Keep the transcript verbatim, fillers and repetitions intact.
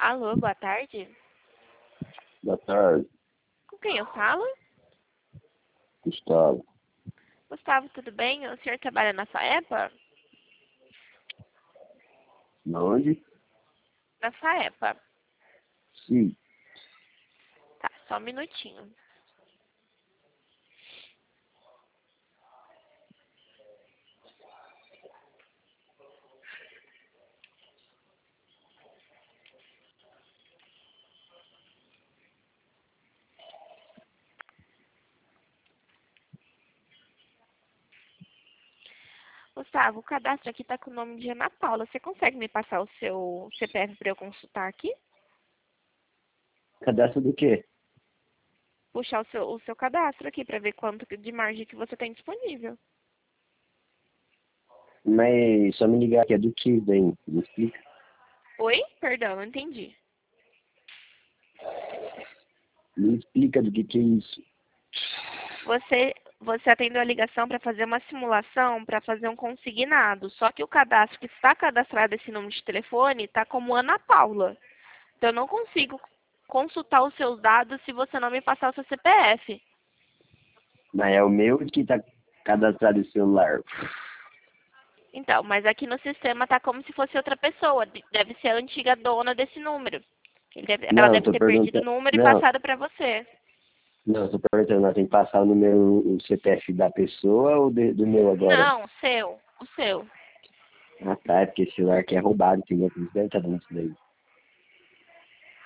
Alô, boa tarde. Boa tarde, Com quem eu falo? Gustavo. Gustavo, tudo bem? O senhor trabalha na Faepa? Onde? Na Faepa. Sim. Tá, só um minutinho. Gustavo, o cadastro aqui tá com o nome de Ana Paula. Você consegue me passar o seu C P F para eu consultar aqui? Cadastro do quê? Puxar o seu, o seu cadastro aqui para ver quanto de margem que você tem disponível. Mas só me ligar aqui é do que daí? Me explica. Oi? Perdão, não entendi. Me explica do que que é isso. Você, você atendeu a ligação para fazer uma simulação para fazer um consignado. Só que o cadastro que está cadastrado esse número de telefone está como Ana Paula. Então eu não consigo consultar os seus dados se você não me passar o seu C P F. Mas é o meu que tá cadastrado em celular. Então, mas aqui no sistema está como se fosse outra pessoa. De- Deve ser a antiga dona desse número. Ele deve- ela Não, eu deve tô ter perdido o perguntando. número e Não, passado para você. não, eu tô perguntando, nós tem que passar o número, o C P F da pessoa ou de- do meu agora? Não, o seu. O seu. Ah tá, é porque esse celular aqui é roubado, tem outros dentro disso daí.